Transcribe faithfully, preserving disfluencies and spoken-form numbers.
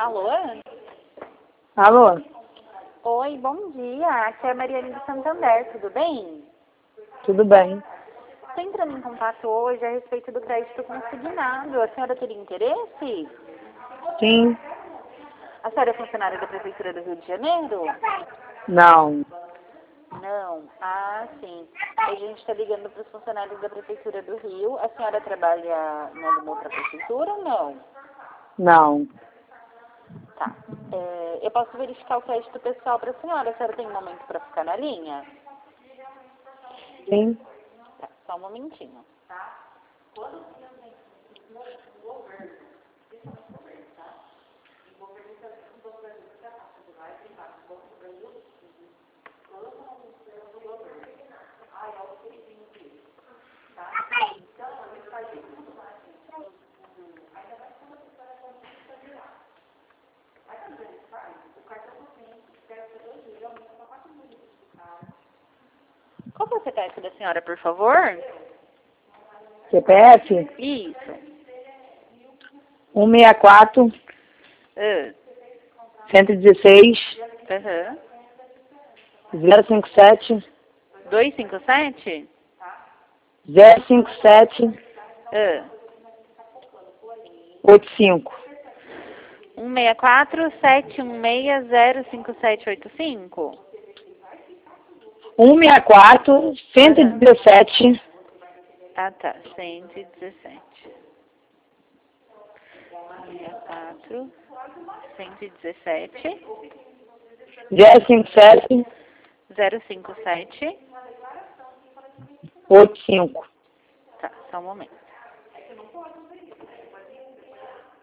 Alô? Alô? Oi, bom dia. Aqui é a Mariane do Santander, tudo bem? Tudo bem? Estou entrando em contato hoje a respeito do crédito consignado. A senhora teria interesse? Sim. A senhora é funcionária da Prefeitura do Rio de Janeiro? Não. Não. Ah, sim. A gente está ligando para os funcionários da Prefeitura do Rio. A senhora trabalha em alguma outra prefeitura ou não? Não. Tá. É, eu posso verificar o crédito pessoal para a senhora. A senhora tem um momento para ficar na linha? Sim. Tá, só um momentinho. Qual que é o C P F da senhora, por favor? C P F? Isso. um seis quatro, Ah, cento e dezesseis, Aham. zero cinco sete, duzentos e cinquenta e sete? zero cinco sete, Ah. oito cinco. um seis quatro, sete um seis, zero cinco sete oito cinco? um seis quatro, cento e dezessete, Ah, tá. cento e dezessete. sessenta e quatro, cento e dezessete, zero cinco sete, zero cinco sete. oito cinco. Tá, só um momento.